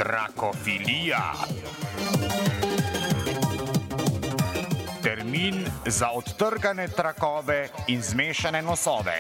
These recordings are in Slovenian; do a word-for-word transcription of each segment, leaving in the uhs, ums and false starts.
Trakofilija. Termin za odtrgane trakove in zmešane nosove.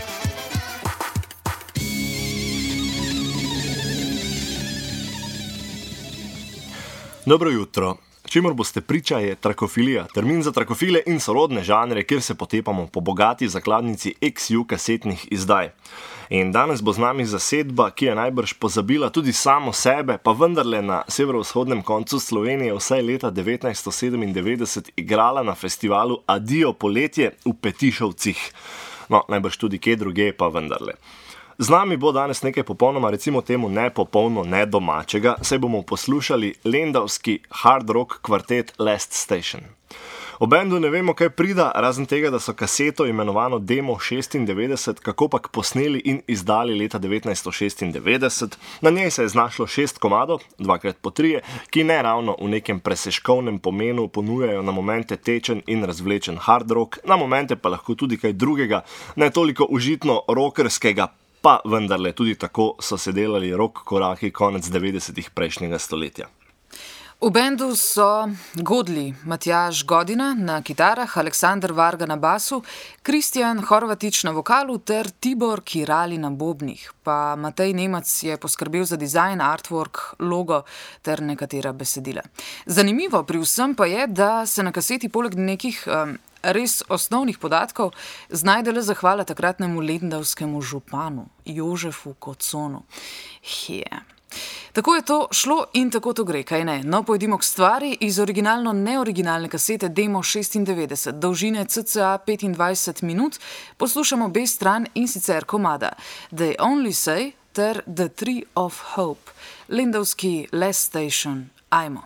Dobro jutro. Čemur boste priča je trakofilija, termin za trakofile in sorodne žanre, kjer se potepamo po bogati zakladnici X U kasetnih izdaj. In danes bo z nami zasedba, ki je najbrž pozabila tudi samo sebe, pa vendarle na severovzhodnem koncu Slovenije vsaj leta devetnajststo sedemindevetdeset igrala na festivalu Adijo poletje v Petišovcih. No, najbrž tudi kje druge, pa vendarle. Z nami bo danes nekaj popolnoma, recimo temu, nepopolno, nedomačega, saj bomo poslušali lendavski hard rock kvartet Last Station. O bendu ne vemo, kaj prida, razen tega, da so kaseto imenovano Demo šestindevetdeset kakopak posneli in izdali leta devetnajststo šestindevetdeset. Na njej se je znašlo šest komadov, dvakrat po trije, ki ne ravno v nekem preseškovnem pomenu ponujajo na momente tečen in razvlečen hard rock, na momente pa lahko tudi kaj drugega, ne toliko užitno rockerskega, pa vendarle tudi tako so se delali rock koraki konec devetdesetih prejšnjega stoletja. V bendu so godli Matjaž Godina na kitarah, Aleksander Varga na basu, Kristjan Horvatič na vokalu ter Tibor Kirali na bobnih. Pa Matej Nemac je poskrbel za dizajn, artwork, logo ter nekatera besedila. Zanimivo pri vsem pa je, da se na kaseti poleg nekih um, res osnovnih podatkov znajde le zahvala takratnemu lendavskemu županu Jožefu Koconu. Yeah. Tako je to šlo in tako to gre, kaj ne? No, pojdimo k stvari. Iz originalno neoriginalne kasete Demo šestindevetdeset, dolžine cca petindvajset minut, poslušamo B stran in sicer komada They Only Say ter The Tree of Hope. Lendavski Last Station, ajmo.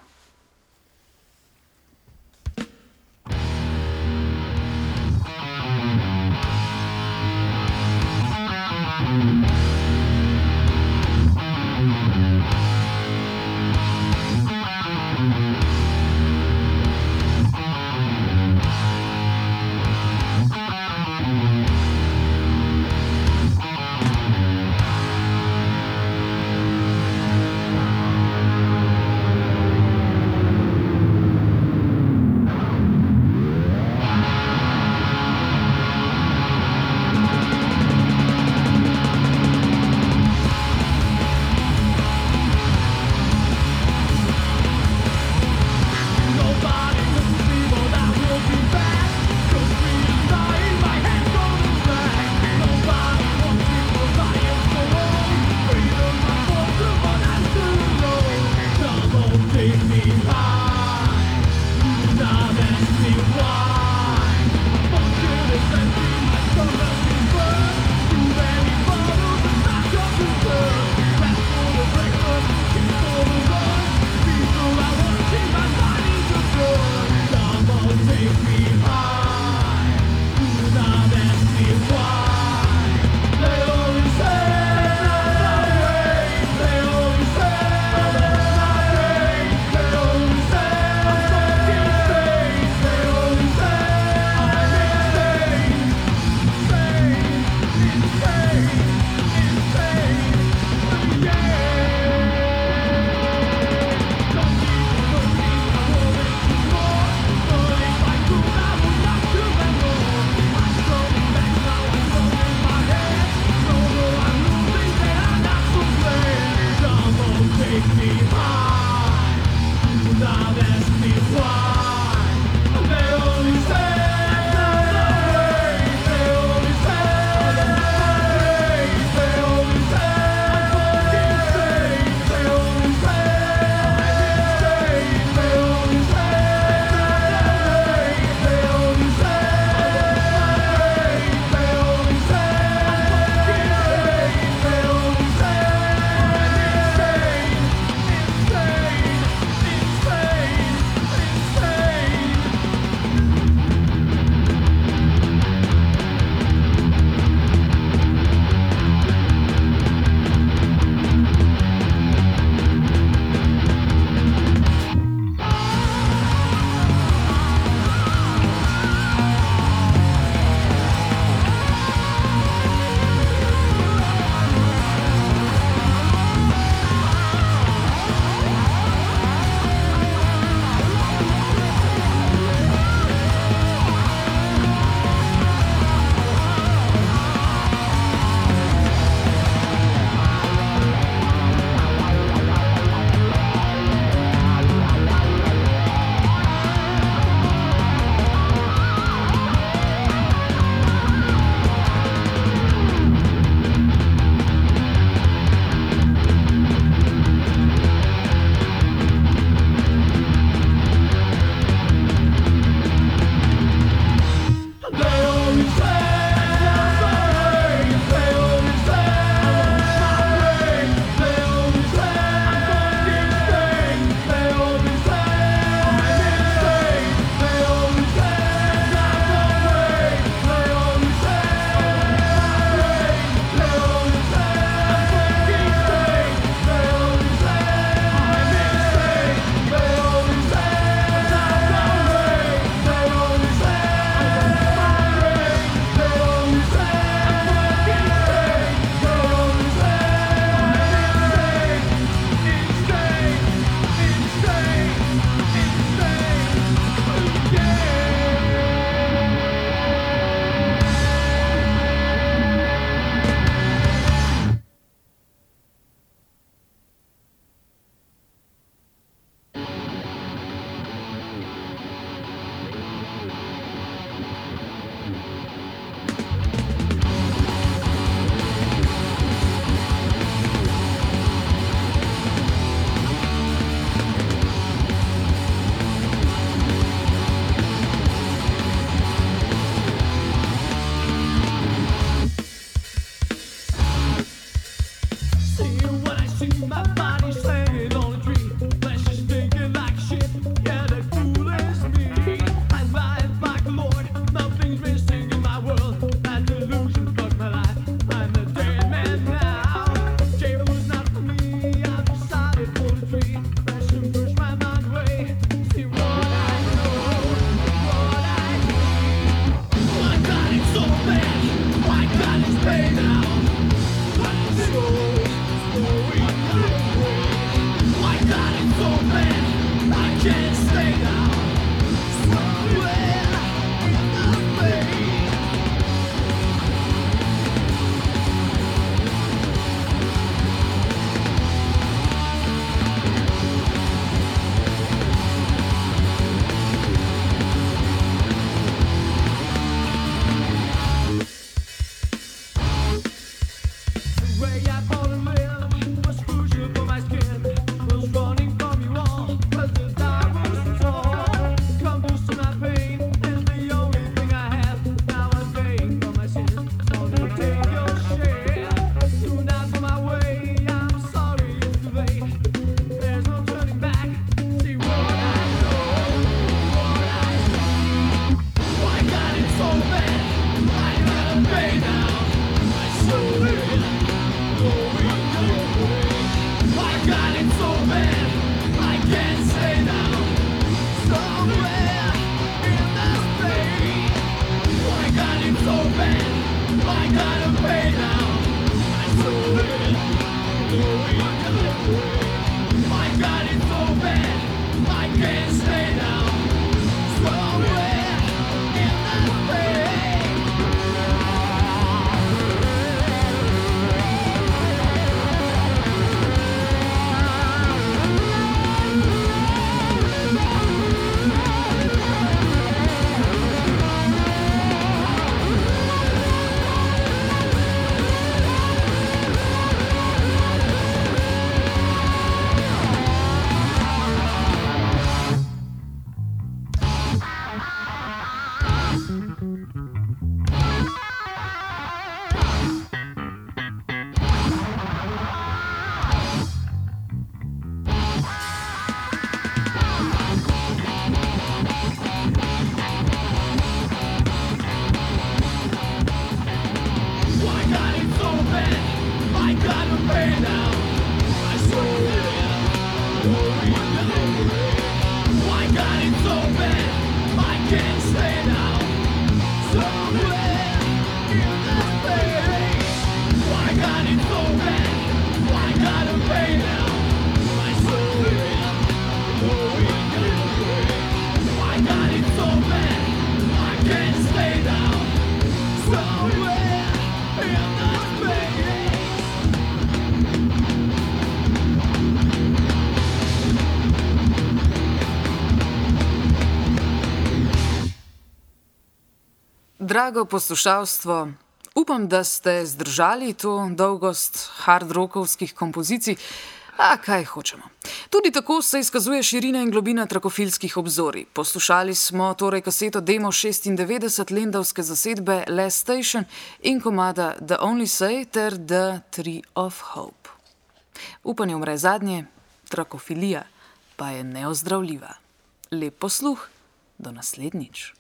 Drago poslušalstvo, upam, da ste zdržali to dolgost hard-rockovskih kompozicij, a kaj hočemo. Tudi tako se izkazuje širina in globina trakofilskih obzorij. Poslušali smo torej kaseto Demo šestindevetdeset lendavske zasedbe Last Station in komada The Only Say ter The Tree of Hope. Upanje umre zadnje, trakofilija pa je neozdravljiva. Lep posluh, do naslednjič.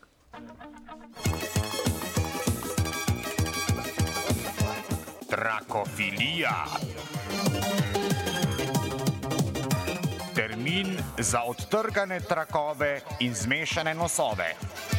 Trakofilija. Termin za odtrgane trakove in zmešane nosove.